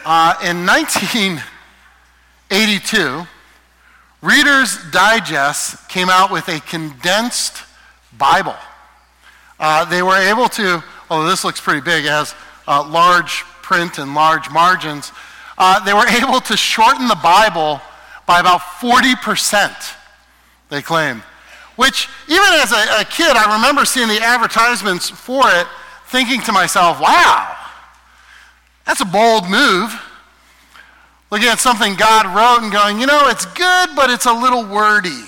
In 1982, Reader's Digest came out with a condensed Bible. They were able to, although this looks pretty big, it has large print and large margins, they were able to shorten the Bible by about 40%, they claimed. Which, even as a kid, I remember seeing the advertisements for it, thinking to myself, wow, that's a bold move. Looking at something God wrote and going, it's good, but it's a little wordy.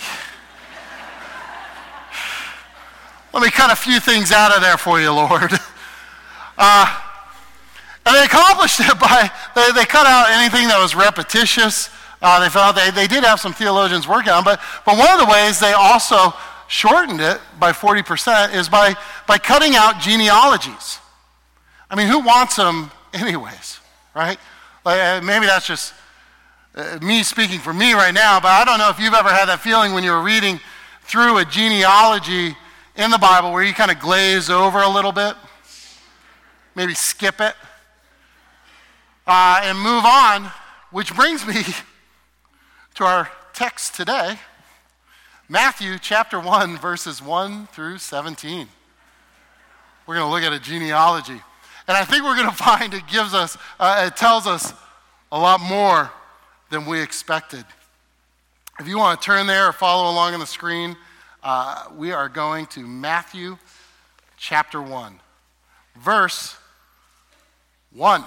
Let me cut a few things out of there for you, Lord. And they accomplished it by, they cut out anything that was repetitious. They felt they did have some theologians working on it, but one of the ways they also shortened it by 40% is by cutting out genealogies. I mean, who wants them anyways, right? Maybe that's just me speaking for me right now, but I don't know if you've ever had that feeling when you were reading through a genealogy in the Bible where you kind of glaze over a little bit, maybe skip it, and move on, which brings me to our text today, Matthew chapter 1, verses 1 through 17. We're going to look at a genealogy. And I think we're going to find it tells us a lot more than we expected. If you want to turn there or follow along on the screen, we are going to Matthew chapter 1, verse 1.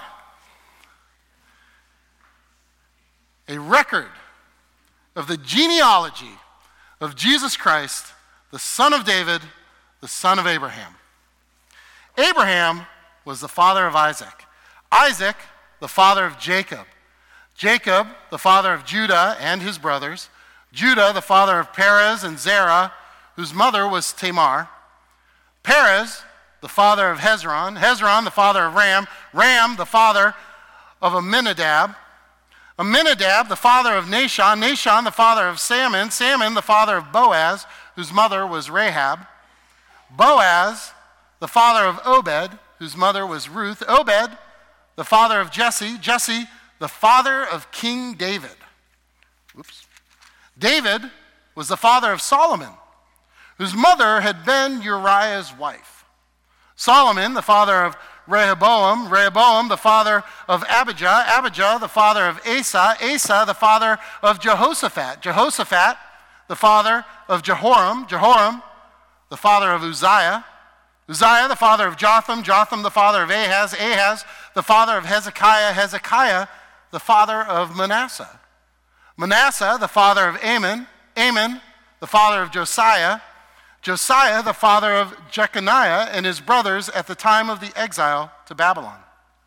A record of the genealogy of Jesus Christ, the son of David, the son of Abraham. Abraham was the father of Isaac. Isaac, the father of Jacob. Jacob, the father of Judah and his brothers. Judah, the father of Perez and Zerah, whose mother was Tamar. Perez, the father of Hezron. Hezron, the father of Ram. Ram, the father of Amminadab. Amminadab, the father of Nahshon. Nahshon, the father of Salmon. Salmon, the father of Boaz, whose mother was Rahab. Boaz, the father of Obed, whose mother was Ruth. Obed, the father of Jesse. Jesse, the father of King David. Oops. David was the father of Solomon, whose mother had been Uriah's wife. Solomon, the father of Rehoboam. Rehoboam, the father of Abijah. Abijah, the father of Asa. Asa, the father of Jehoshaphat. Jehoshaphat, the father of Jehoram. Jehoram, the father of Uzziah. Uzziah, the father of Jotham. Jotham, the father of Ahaz. Ahaz, the father of Hezekiah. Hezekiah, the father of Manasseh. Manasseh, the father of Amon. Amon, the father of Josiah. Josiah, the father of Jeconiah and his brothers at the time of the exile to Babylon.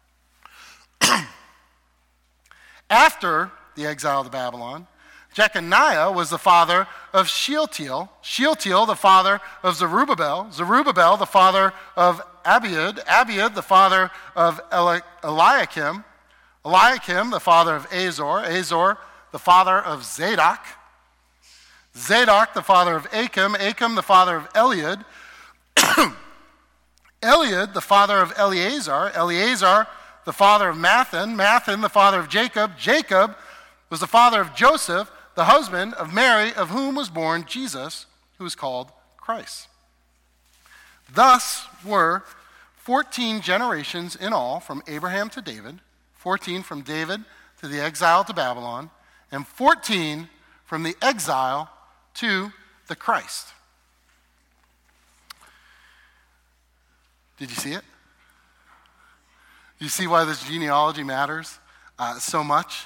After the exile to Babylon, Jeconiah was the father of Shealtiel. Shealtiel, the father of Zerubbabel. Zerubbabel, the father of Abiud. Abiud, the father of Eliakim. Eliakim, the father of Azor. Azor, the father of Zadok. Zadok, the father of Achim. Achim, the father of Eliud. Eliud, the father of Eleazar. Eleazar, the father of Mathan. Mathan, the father of Jacob. Jacob was the father of Joseph, the husband of Mary, of whom was born Jesus, who is called Christ. Thus were 14 generations in all from Abraham to David, 14 from David to the exile to Babylon, and 14 from the exile to the Christ. Did you see it? You see why this genealogy matters so much?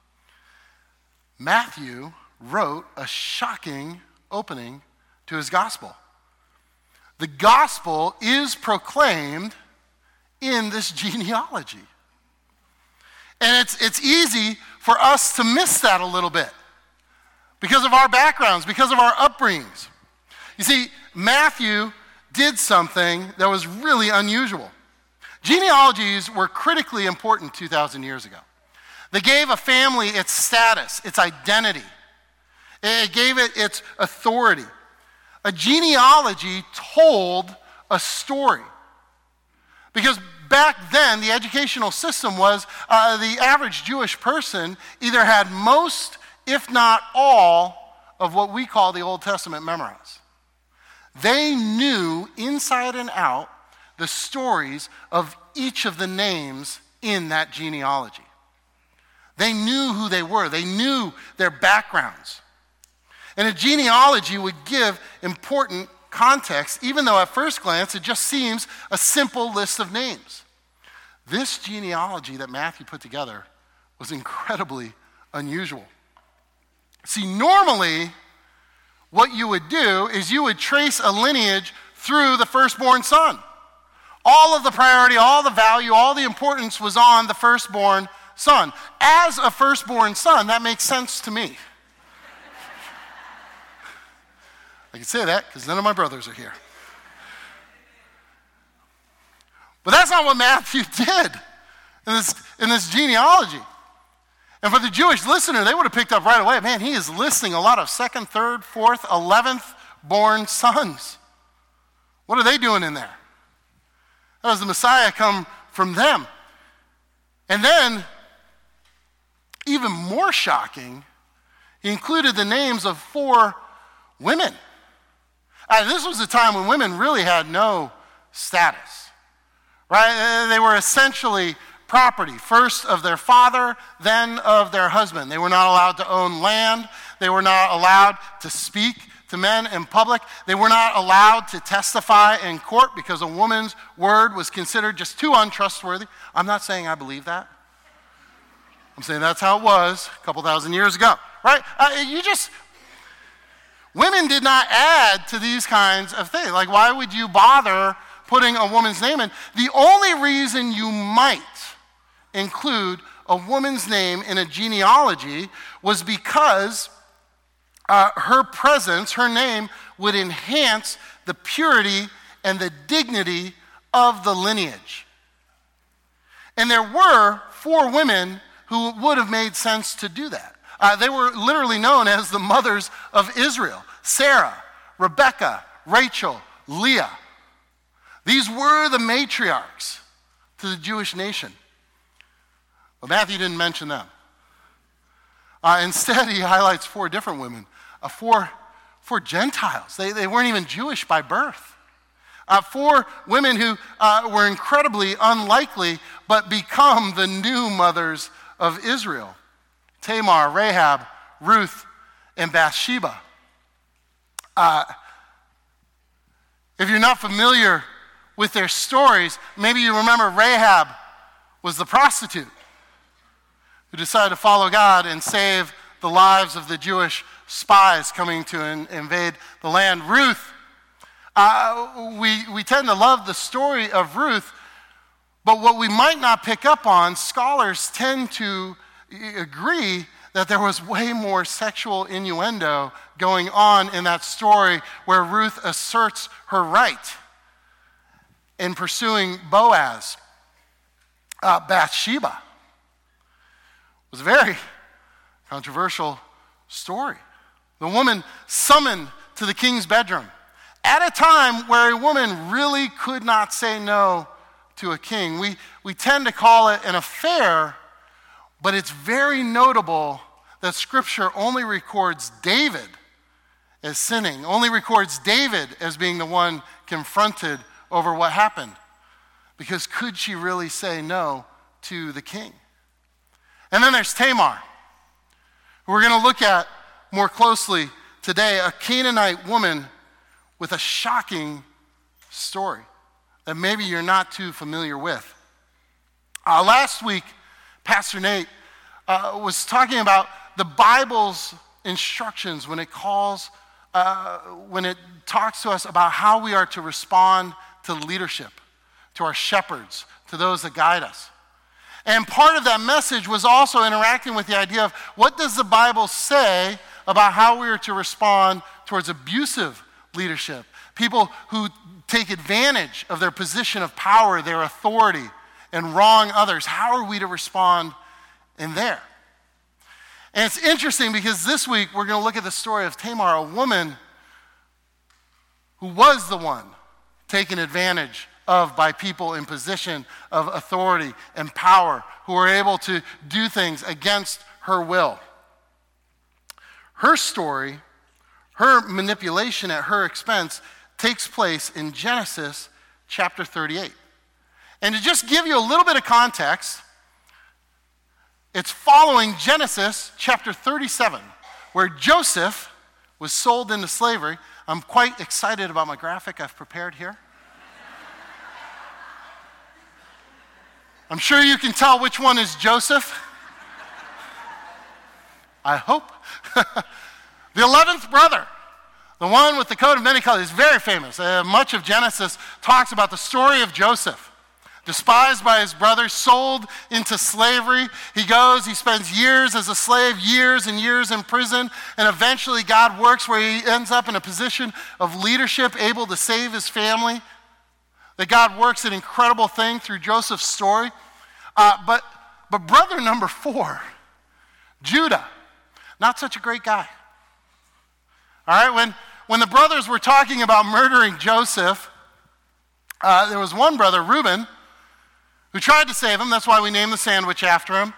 Matthew wrote a shocking opening to his gospel. The gospel is proclaimed in this genealogy. And it's easy for us to miss that a little bit because of our backgrounds, because of our upbringings. You see, Matthew did something that was really unusual. Genealogies were critically important 2,000 years ago. They gave a family its status, its identity. It gave it its authority. A genealogy told a story. Because back then, the educational system was the average Jewish person either had most, if not all, of what we call the Old Testament memorized. They knew inside and out the stories of each of the names in that genealogy. They knew who they were. They knew their backgrounds. And a genealogy would give important context, even though at first glance it just seems a simple list of names. This genealogy that Matthew put together was incredibly unusual. See, normally, what you would do is you would trace a lineage through the firstborn son. All of the priority, all the value, all the importance was on the firstborn son. As a firstborn son, that makes sense to me. I can say that because none of my brothers are here. But that's not what Matthew did in this genealogy. And for the Jewish listener, they would have picked up right away, man, he is listing a lot of second, third, fourth, 11th born sons. What are they doing in there? How does the Messiah come from them? And then, even more shocking, he included the names of 4 women. This was a time when women really had no status, right? They were essentially property, first of their father, then of their husband. They were not allowed to own land. They were not allowed to speak to men in public. They were not allowed to testify in court because a woman's word was considered just too untrustworthy. I'm not saying I believe that. I'm saying that's how it was a couple thousand years ago, right? Women did not add to these kinds of things. Like, why would you bother putting a woman's name in? The only reason you might include a woman's name in a genealogy was because her presence, her name, would enhance the purity and the dignity of the lineage. And there were 4 women who would have made sense to do that. They were literally known as the mothers of Israel: Sarah, Rebecca, Rachel, Leah. These were the matriarchs to the Jewish nation. But Matthew didn't mention them. Instead, he highlights 4 different women, 4 Gentiles. They weren't even Jewish by birth. 4 women who were incredibly unlikely, but become the new mothers of Israel: Tamar, Rahab, Ruth, and Bathsheba. If you're not familiar with their stories, maybe you remember Rahab was the prostitute who decided to follow God and save the lives of the Jewish spies coming to invade the land. Ruth, we tend to love the story of Ruth, but what we might not pick up on, scholars tend to agree that there was way more sexual innuendo going on in that story where Ruth asserts her right in pursuing Boaz. Bathsheba was a very controversial story. The woman summoned to the king's bedroom at a time where a woman really could not say no to a king. We tend to call it an affair, but it's very notable that Scripture only records David as sinning, only records David as being the one confronted over what happened. Because could she really say no to the king? And then there's Tamar, who we're going to look at more closely today, a Canaanite woman with a shocking story that maybe you're not too familiar with. Last week, Pastor Nate was talking about the Bible's instructions when it talks to us about how we are to respond to leadership, to our shepherds, to those that guide us. And part of that message was also interacting with the idea of what does the Bible say about how we are to respond towards abusive leadership, people who take advantage of their position of power, their authority, and wrong others. How are we to respond in there? And it's interesting because this week we're going to look at the story of Tamar, a woman who was the one taking advantage of by people in position of authority and power who are able to do things against her will. Her story, her manipulation at her expense, takes place in Genesis chapter 38. And to just give you a little bit of context, it's following Genesis chapter 37, where Joseph was sold into slavery. I'm quite excited about my graphic I've prepared here. I'm sure you can tell which one is Joseph. I hope. The 11th brother, the one with the coat of many colors, is very famous. Much of Genesis talks about the story of Joseph. Despised by his brothers, sold into slavery. He goes, he spends years as a slave, years and years in prison, and eventually God works where he ends up in a position of leadership, able to save his family. That God works an incredible thing through Joseph's story. But brother number 4, Judah, not such a great guy. All right, when the brothers were talking about murdering Joseph, there was one brother, Reuben, who tried to save him. That's why we named the sandwich after him.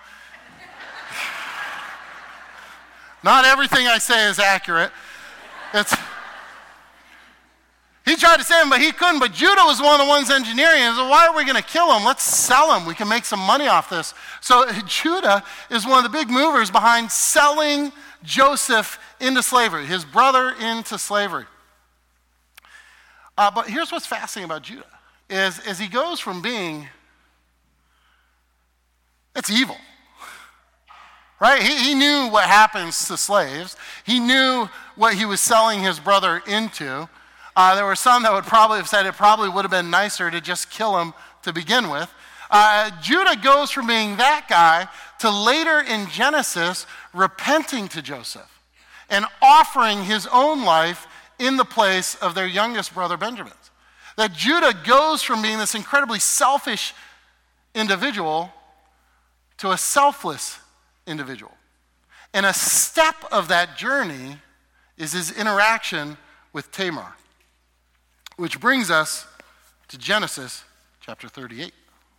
Not everything I say is accurate. He tried to save him, but he couldn't. But Judah was one of the ones engineering. He said, why are we going to kill him? Let's sell him. We can make some money off this. So Judah is one of the big movers behind selling Joseph into slavery, his brother into slavery. But here's what's fascinating about Judah, is he goes from being, it's evil, right? He knew what happens to slaves. He knew what he was selling his brother into. There were some that would probably have said it probably would have been nicer to just kill him to begin with. Judah goes from being that guy to later in Genesis repenting to Joseph and offering his own life in the place of their youngest brother Benjamin's. That Judah goes from being this incredibly selfish individual to a selfless individual. And a step of that journey is his interaction with Tamar, which brings us to Genesis chapter 38.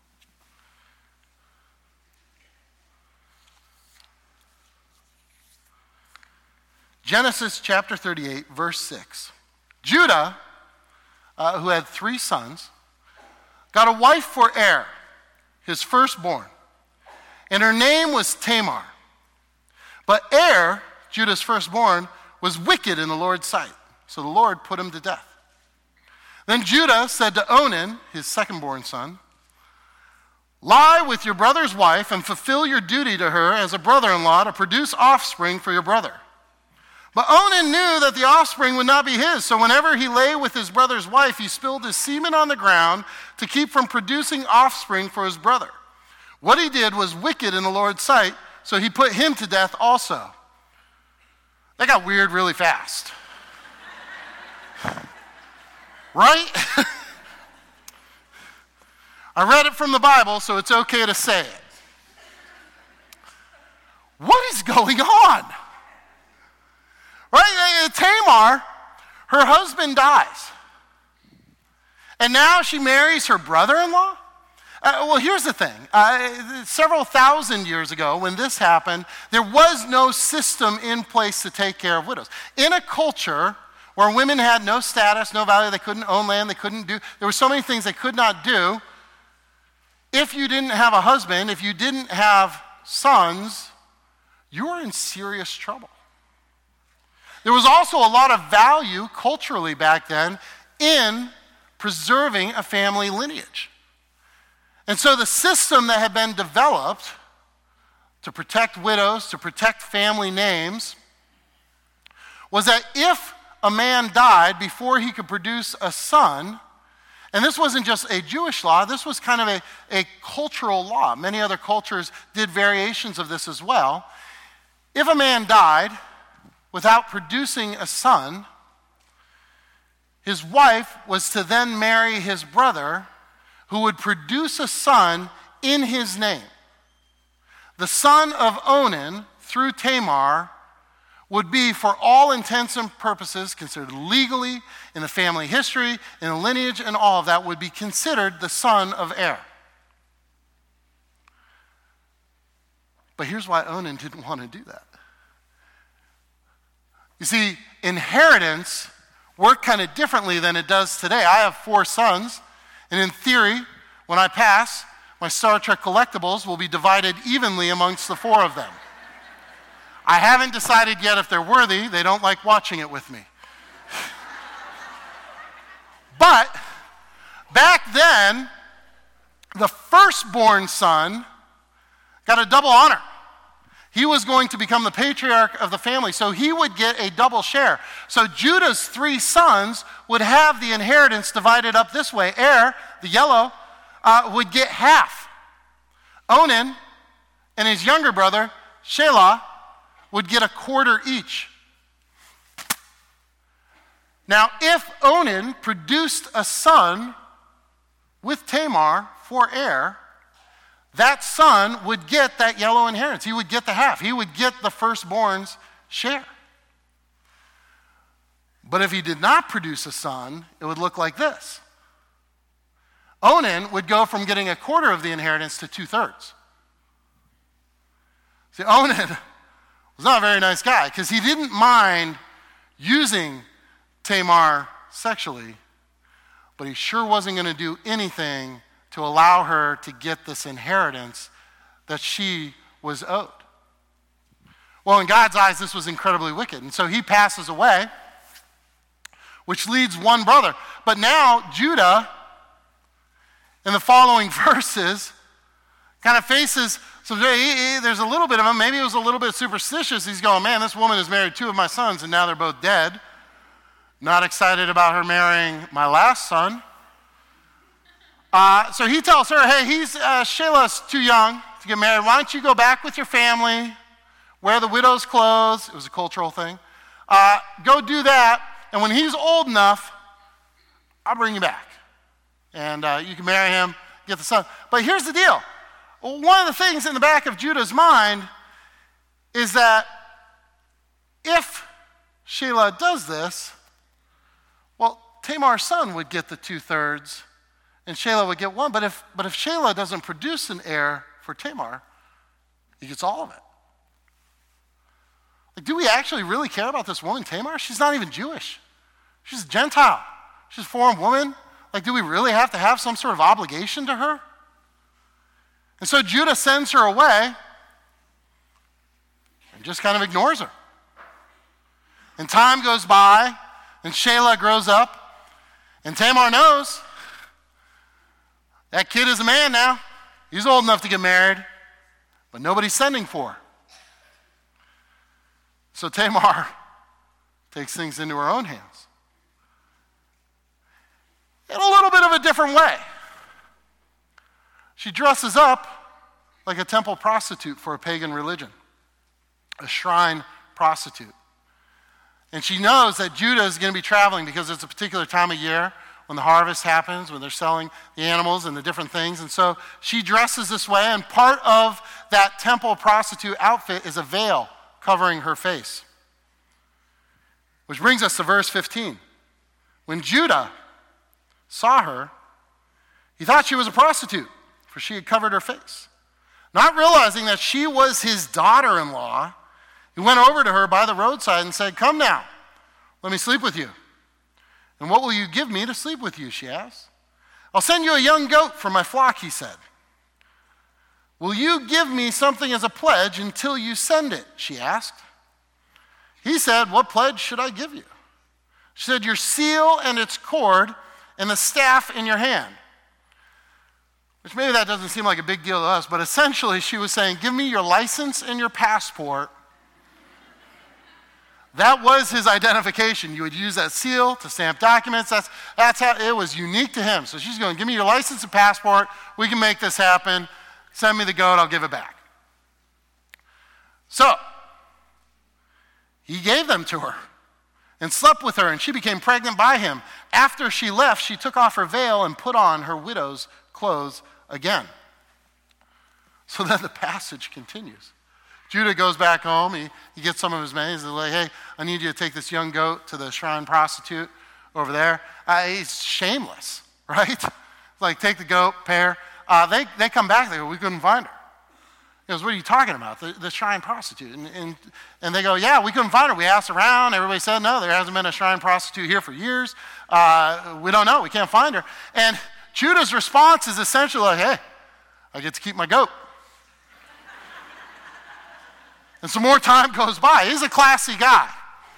Genesis chapter 38, verse 6. Judah, who had 3 sons, got a wife for Er, his firstborn, and her name was Tamar. But Er, Judah's firstborn, was wicked in the Lord's sight, so the Lord put him to death. Then Judah said to Onan, his second-born son, lie with your brother's wife and fulfill your duty to her as a brother-in-law to produce offspring for your brother. But Onan knew that the offspring would not be his, so whenever he lay with his brother's wife, he spilled his semen on the ground to keep from producing offspring for his brother. What he did was wicked in the Lord's sight, so he put him to death also. That got weird really fast. Right? I read it from the Bible, so it's okay to say it. What is going on? Right? Tamar, her husband dies. And now she marries her brother-in-law? Well, here's the thing. Several thousand years ago, when this happened, there was no system in place to take care of widows. In a culture where women had no status, no value, they couldn't own land, there were so many things they could not do. If you didn't have a husband, if you didn't have sons, you were in serious trouble. There was also a lot of value culturally back then in preserving a family lineage. And so the system that had been developed to protect widows, to protect family names, was that if a man died before he could produce a son, and this wasn't just a Jewish law, this was kind of a cultural law. Many other cultures did variations of this as well. If a man died without producing a son, his wife was to then marry his brother, who would produce a son in his name. The son of Onan, through Tamar, would be, for all intents and purposes, considered legally, in the family history, in the lineage, and all of that, would be considered the son of heir. But here's why Onan didn't want to do that. You see, inheritance worked kind of differently than it does today. I have 4 sons, and in theory, when I pass, my Star Trek collectibles will be divided evenly amongst the 4 of them. I haven't decided yet if they're worthy. They don't like watching it with me. But back then, the firstborn son got a double honor. He was going to become the patriarch of the family, so he would get a double share. So Judah's 3 sons would have the inheritance divided up this way. Er, the yellow, would get half. Onan and his younger brother, Shelah, would get a quarter each. Now, if Onan produced a son with Tamar for heir, that son would get that yellow inheritance. He would get the half. He would get the firstborn's share. But if he did not produce a son, it would look like this. Onan would go from getting a quarter of the inheritance to 2/3. See, Onan was not a very nice guy because he didn't mind using Tamar sexually, but he sure wasn't going to do anything to allow her to get this inheritance that she was owed. Well, in God's eyes, this was incredibly wicked. And so he passes away, which leads one brother. But now Judah, in the following verses, kind of faces some, there's a little bit of him, maybe he was a little bit superstitious. He's going, man, this woman has married 2 of my sons, and now they're both dead. Not excited about her marrying my last son. So he tells her, hey, Shelah's too young to get married. Why don't you go back with your family, wear the widow's clothes. It was a cultural thing. Go do that, and when he's old enough, I'll bring you back. And you can marry him, get the son. But here's the deal. One of the things in the back of Judah's mind is that if Shelah does this, well, Tamar's son would get the 2/3, and Shelah would get 1. But if Shelah doesn't produce an heir for Tamar, he gets all of it. Like, do we actually really care about this woman, Tamar? She's not even Jewish. She's a Gentile. She's a foreign woman. Like, do we really have to have some sort of obligation to her? And so Judah sends her away and just kind of ignores her. And time goes by, and Shelah grows up, and Tamar knows that kid is a man now. He's old enough to get married, but nobody's sending for her. So Tamar takes things into her own hands in a little bit of a different way. She dresses up like a temple prostitute for a pagan religion, a shrine prostitute. And she knows that Judah is going to be traveling because it's a particular time of year when the harvest happens, when they're selling the animals and the different things. And so she dresses this way, and part of that temple prostitute outfit is a veil covering her face. Which brings us to verse 15. When Judah saw her, he thought she was a prostitute, for she had covered her face. Not realizing that she was his daughter-in-law, he went over to her by the roadside and said, "Come now, let me sleep with you." "And what will you give me to sleep with you?" she asked. "I'll send you a young goat from my flock," he said. "Will you give me something as a pledge until you send it?" she asked. He said, "What pledge should I give you?" She said, "Your seal and its cord and the staff in your hand." Which maybe that doesn't seem like a big deal to us, but essentially she was saying, give me your license and your passport. That was his identification. You would use that seal to stamp documents. That's how it was unique to him. So she's going, give me your license and passport. We can make this happen. Send me the goat. I'll give it back. So he gave them to her and slept with her, and she became pregnant by him. After she left, she took off her veil and put on her widow's clothes again. So then the passage continues. Judah goes back home. He gets some of his men. He's like, hey, I need you to take this young goat to the shrine prostitute over there. He's shameless, right? Like, take the goat, pair. They come back. They go, we couldn't find her. He goes, what are you talking about? The shrine prostitute. And they go, yeah, we couldn't find her. We asked around. Everybody said, no, there hasn't been a shrine prostitute here for years. We don't know. We can't find her. And Judah's response is essentially like, hey, I get to keep my goat. And some more time goes by. He's a classy guy.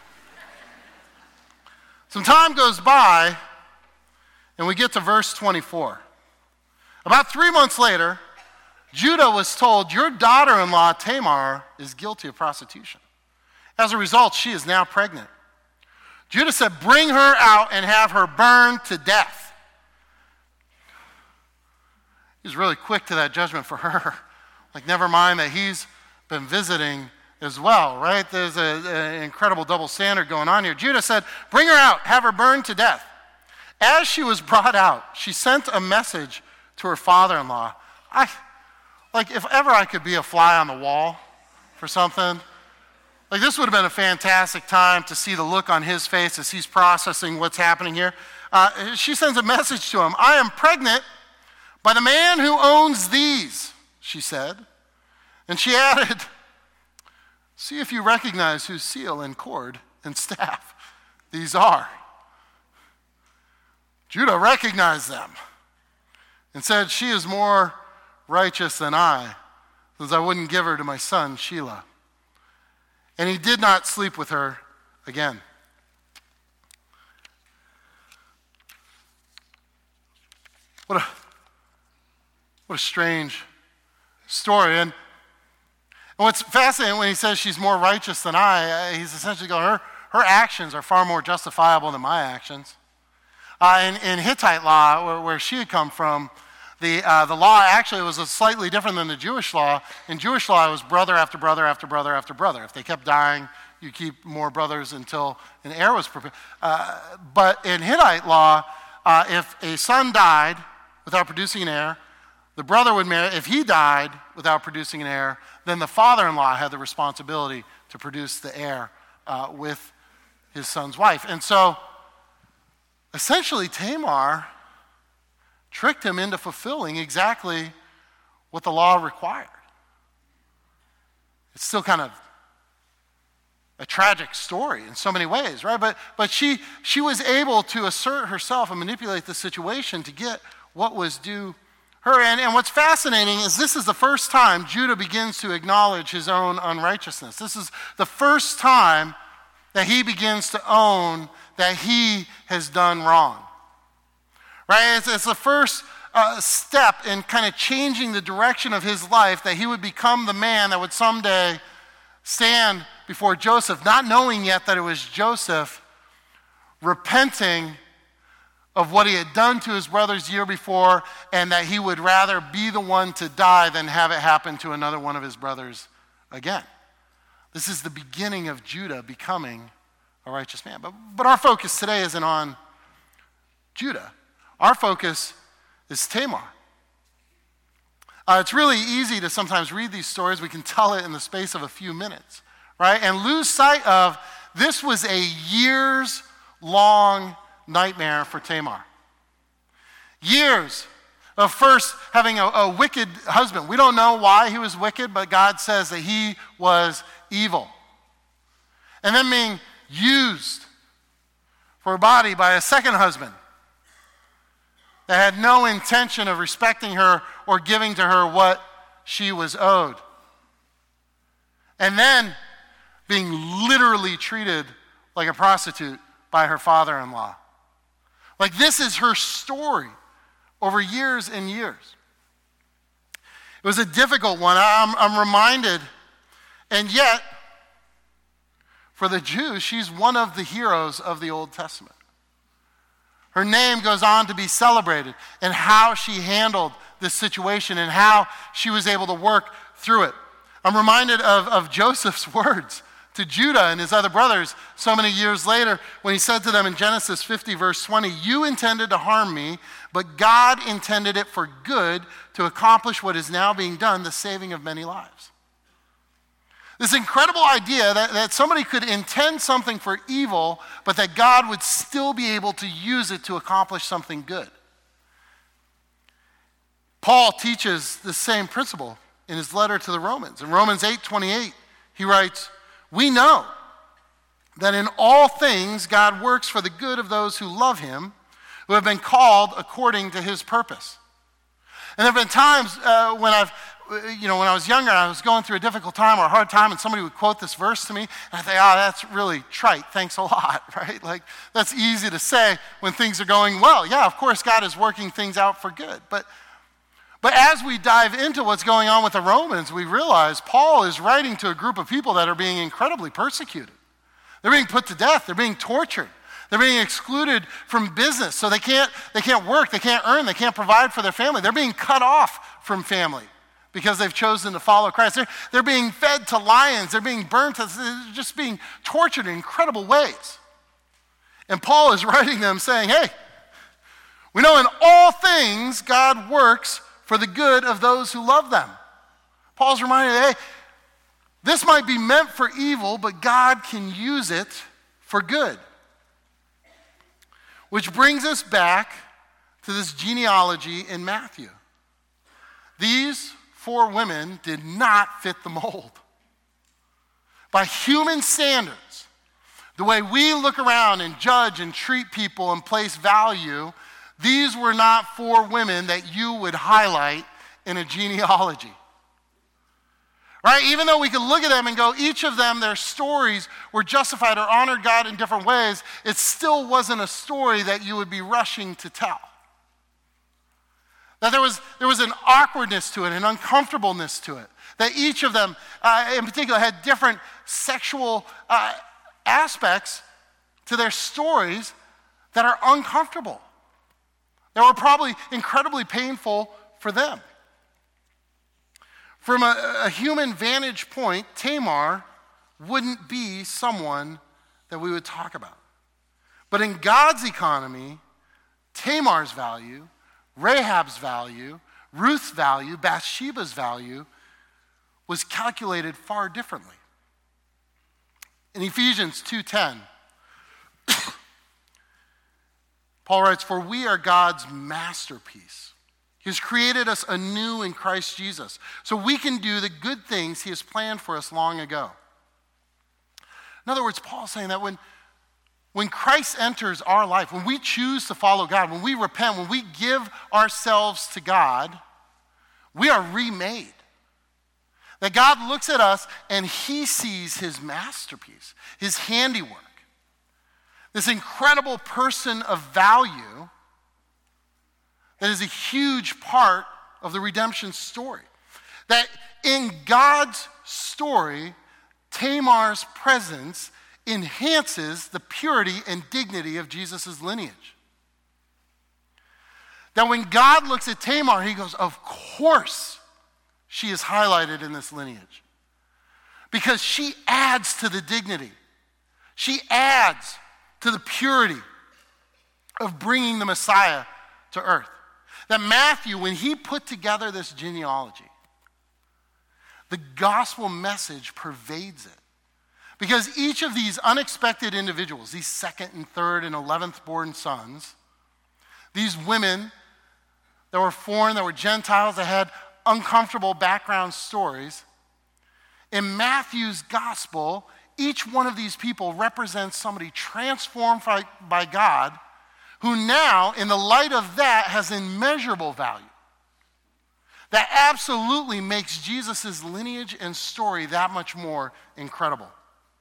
Some time goes by, and we get to verse 24. About 3 months later, Judah was told, your daughter-in-law Tamar is guilty of prostitution. As a result, she is now pregnant. Judah said, bring her out and have her burned to death. He was really quick to that judgment for her. Like, never mind that he's been visiting as well, right? There's an incredible double standard going on here. Judah said, bring her out, have her burned to death. As she was brought out, she sent a message to her father-in-law. Like, if ever I could be a fly on the wall for something, like, this would have been a fantastic time to see the look on his face as he's processing what's happening here. She sends a message to him. I am pregnant by the man who owns these, she said. And she added, see if you recognize whose seal and cord and staff these are. Judah recognized them and said, she is more righteous than I, since I wouldn't give her to my son Shelah. And he did not sleep with her again. What a strange story. And what's fascinating when he says she's more righteous than I, he's essentially going, her actions are far more justifiable than my actions. In Hittite law, where she had come from, the law actually was slightly different than the Jewish law. In Jewish law, it was brother after brother after brother after brother. If they kept dying, you keep more brothers until an heir was prepared. But in Hittite law, if a son died without producing an heir, the brother would marry. If he died without producing an heir, then the father-in-law had the responsibility to produce the heir with his son's wife. And so, essentially, Tamar tricked him into fulfilling exactly what the law required. It's still kind of a tragic story in so many ways, right? But she was able to assert herself and manipulate the situation to get what was due her. And what's fascinating is this is the first time Judah begins to acknowledge his own unrighteousness. This is the first time that he begins to own that he has done wrong. Right? It's the first step in kind of changing the direction of his life, that he would become the man that would someday stand before Joseph, not knowing yet that it was Joseph, repenting of what he had done to his brothers the year before, and that he would rather be the one to die than have it happen to another one of his brothers again. This is the beginning of Judah becoming a righteous man. But our focus today isn't on Judah. Our focus is Tamar. It's really easy to sometimes read these stories. We can tell it in the space of a few minutes, right? And lose sight of this was a years-long nightmare for Tamar. Years of first having a wicked husband. We don't know why he was wicked, but God says that he was evil. And then being used for a body by a second husband that had no intention of respecting her or giving to her what she was owed. And then being literally treated like a prostitute by her father-in-law. Like, this is her story over years and years. It was a difficult one. I'm reminded, and yet, for the Jews, she's one of the heroes of the Old Testament. Her name goes on to be celebrated in how she handled this situation and how she was able to work through it. I'm reminded of Joseph's words to Judah and his other brothers so many years later when he said to them in Genesis 50, verse 20, "You intended to harm me, but God intended it for good to accomplish what is now being done, the saving of many lives." This incredible idea that somebody could intend something for evil, but that God would still be able to use it to accomplish something good. Paul teaches the same principle in his letter to the Romans. In Romans 8:28, he writes, "We know that in all things God works for the good of those who love him, who have been called according to his purpose." And there have been times when I was younger, I was going through a difficult time or a hard time, and somebody would quote this verse to me, and I think, oh, that's really trite, thanks a lot, right? Like, that's easy to say when things are going well. Yeah, of course, God is working things out for good. But as we dive into what's going on with the Romans, we realize Paul is writing to a group of people that are being incredibly persecuted. They're being put to death. They're being tortured. They're being excluded from business, so they can't work, they can't earn, they can't provide for their family. They're being cut off from family because they've chosen to follow Christ. They're being fed to lions. They're being burnt. They're just being tortured in incredible ways. And Paul is writing them saying, hey, we know in all things God works for the good of those who love them. Paul's reminding them, hey, this might be meant for evil, but God can use it for good. Which brings us back to this genealogy in Matthew. These 4 women did not fit the mold. By human standards, the way we look around and judge and treat people and place value, these were not 4 women that you would highlight in a genealogy. Right? Even though we could look at them and go, each of them, their stories were justified or honored God in different ways, it still wasn't a story that you would be rushing to tell. That there was an awkwardness to it, an uncomfortableness to it. That each of them, in particular, had different sexual aspects to their stories that are uncomfortable. That were probably incredibly painful for them. From a human vantage point, Tamar wouldn't be someone that we would talk about. But in God's economy, Tamar's value, Rahab's value, Ruth's value, Bathsheba's value was calculated far differently. In Ephesians 2:10, Paul writes, "For we are God's masterpiece. He has created us anew in Christ Jesus, so we can do the good things he has planned for us long ago." In other words, Paul's saying that when Christ enters our life, when we choose to follow God, when we repent, when we give ourselves to God, we are remade. That God looks at us and he sees his masterpiece, his handiwork. This incredible person of value that is a huge part of the redemption story. That in God's story, Tamar's presence enhances the purity and dignity of Jesus' lineage. That when God looks at Tamar, he goes, of course she is highlighted in this lineage. Because she adds to the dignity. She adds to the purity of bringing the Messiah to earth. That Matthew, when he put together this genealogy, the gospel message pervades it. Because each of these unexpected individuals, these 2nd and 3rd and 11th born sons, these women that were foreign, that were Gentiles, that had uncomfortable background stories, in Matthew's gospel, each one of these people represents somebody transformed by God, who now, in the light of that, has immeasurable value. That absolutely makes Jesus' lineage and story that much more incredible.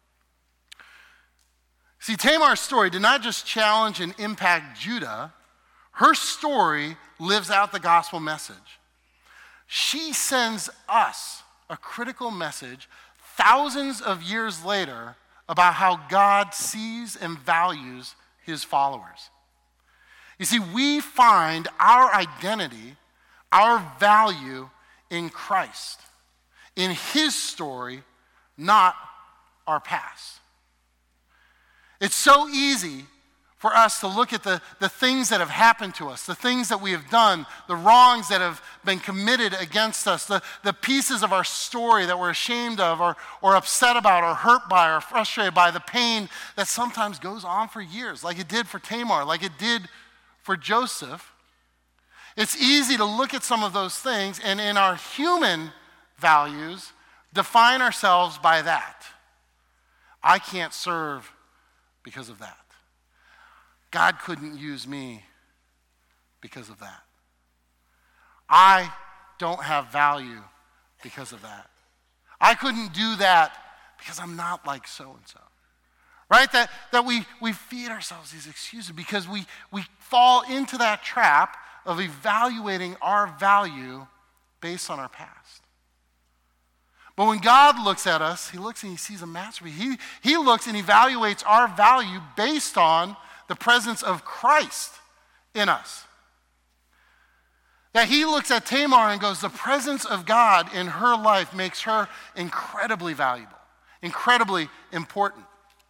See, Tamar's story did not just challenge and impact Judah. Her story lives out the gospel message. She sends us a critical message thousands of years later about how God sees and values his followers. You see, we find our identity, our value in Christ, in his story, not our past. It's so easy for us to look at the things that have happened to us, the things that we have done, the wrongs that have been committed against us, the pieces of our story that we're ashamed of or upset about or hurt by or frustrated by, the pain that sometimes goes on for years, like it did for Tamar, like it did for Joseph. It's easy to look at some of those things and in our human values define ourselves by that. I can't serve because of that. God couldn't use me because of that. I don't have value because of that. I couldn't do that because I'm not like so-and-so. Right? That we feed ourselves these excuses because we fall into that trap of evaluating our value based on our past. But when God looks at us, he looks and he sees a masterpiece. He looks and evaluates our value based on the presence of Christ in us. That he looks at Tamar and goes, the presence of God in her life makes her incredibly valuable, incredibly important.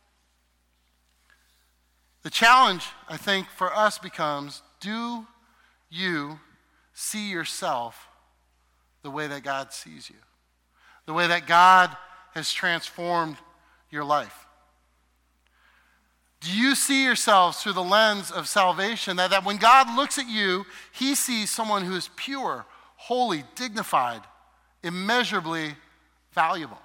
The challenge, I think, for us becomes, do you see yourself the way that God sees you? The way that God has transformed your life? Do you see yourselves through the lens of salvation, that when God looks at you, he sees someone who is pure, holy, dignified, immeasurably valuable?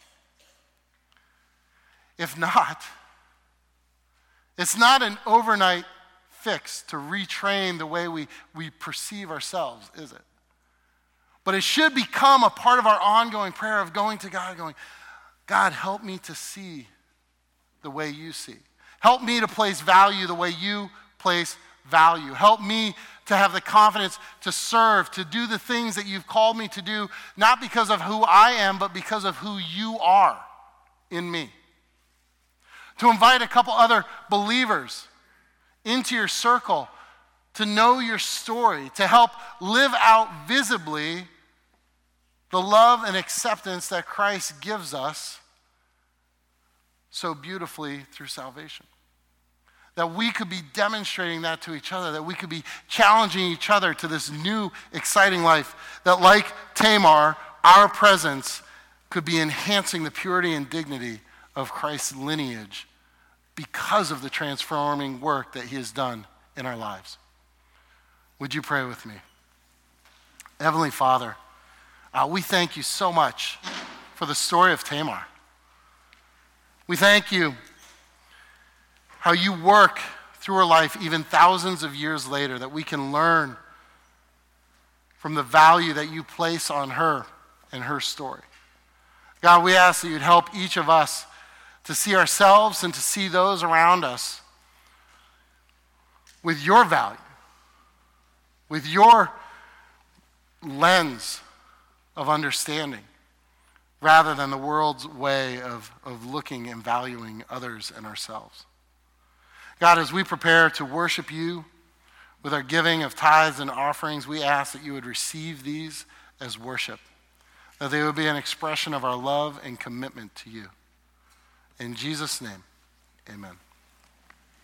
If not, it's not an overnight fix to retrain the way we perceive ourselves, is it? But it should become a part of our ongoing prayer of going to God, going, God, help me to see the way you see. Help me to place value the way you place value. Help me to have the confidence to serve, to do the things that you've called me to do, not because of who I am, but because of who you are in me. To invite a couple other believers into your circle to know your story, to help live out visibly the love and acceptance that Christ gives us so beautifully through salvation. That we could be demonstrating that to each other, that we could be challenging each other to this new, exciting life, that like Tamar, our presence could be enhancing the purity and dignity of Christ's lineage because of the transforming work that he has done in our lives. Would you pray with me? Heavenly Father, we thank you so much for the story of Tamar. We thank you how you work through her life even thousands of years later, that we can learn from the value that you place on her and her story. God, we ask that you'd help each of us to see ourselves and to see those around us with your value, with your lens of understanding, rather than the world's way of looking and valuing others and ourselves. God, as we prepare to worship you with our giving of tithes and offerings, we ask that you would receive these as worship, that they would be an expression of our love and commitment to you. In Jesus' name, amen.